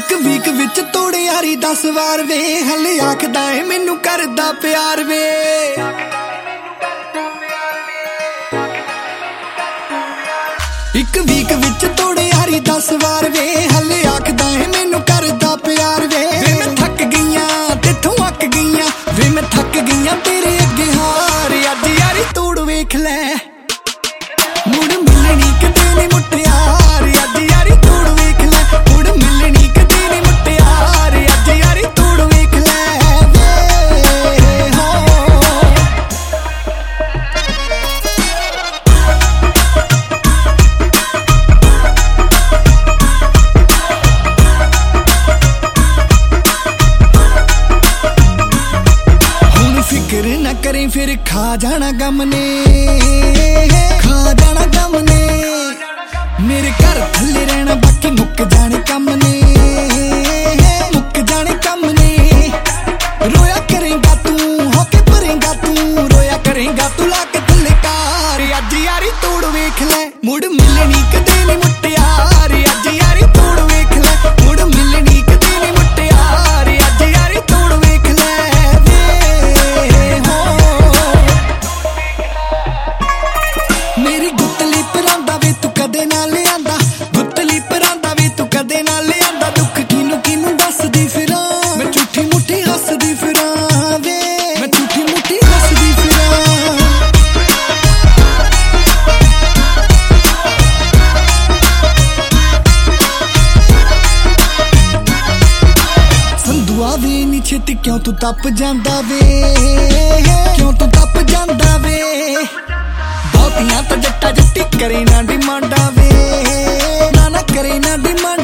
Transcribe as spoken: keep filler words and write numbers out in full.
ਇੱਕ ਵੀਕ ਵਿੱਚ ਤੋੜੇ ਯਾਰੀ दस ਵਾਰ ਵੇ ਹਲੇ ਆਖਦਾ ਏ ਮੈਨੂੰ ਕਰਦਾ ਪਿਆਰ ਵੇ ਇੱਕ ਵੀਕ ਵਿੱਚ ਤੋੜੇ ਯਾਰੀ दस ਵਾਰ ਵੇ ਹਲੇ ਆਖਦਾ ਏ ਮੈਨੂੰ ਕਰਦਾ ਪਿਆਰ ਵੇ ਵੇ ਮੈਂ ਥੱਕ ਗਈਆਂ ਤੇਥੋਂ ਅੱਕ ਗਈਆਂ ਵੇ ਮੈਂ ਥੱਕ ਗਈਆਂ ਤੇਰੇ ਅੱਗੇ ਹਾਰ ਅੱਜ ਯਾਰੀ ਤੋੜ ਵੇਖ ਲੈ ਮੁੜ ਮਿਲਣੀ ਕਦੇ ਨਹੀਂ ਮੁਟਿਆਰ ਅੱਜ ਯਾਰੀ ਤੋੜ ਵੇਖ ਲੈ ਮੁੜ ਮਿਲਣੀ ਕਦੇ ਨਹੀਂ ਮੁਟਿਆਰ ਅੱਜ ਯਾਰੀ ਤੋੜ ਵੇਖ ਲੈ ਵੇ ਹੋ ਹੁਣ ਫਿਕਰ ਨਾ ਕਰੀਂ ਫਿਰ ਖਾ ਜਾਣਾ ਗਮ ਨੇ ਖਾ ਜਾਣਾ ਗਮ ਨੇ मेरे घर थल्ले रहना बाकी मुक जाने कम ने मुक जाने कम ने रोया करेंगा तू होके भरेंगा तू रोया करेंगा तू लाके थल्ले कार अज यारी तोड़ वेख ले मुड़ मिलनी कदे नहीं मुटियार अज यारी तोड़ वेख ले मुड़ मिलनी कदे नहीं मुटियार अज यारी तोड़ वेख ले वे हो मेरी गुत्तली परांदा वे तू कदे ना लियांदा गुत्तली परांदा वे तू कदे ना लियांदा दुख किनू किनू दसदी फिरां मैं झूठी मुठी हसदी फिरां वे मैं झूठी मुठी हसदी फिरां संधुआ वे नी छेती क्यों तू तप जांदा वे क्यों तू तप जांदा वे बहुतियां तो जट्टा जट्टी करे ना डिमांडा वे ना ना करे ना डिमांड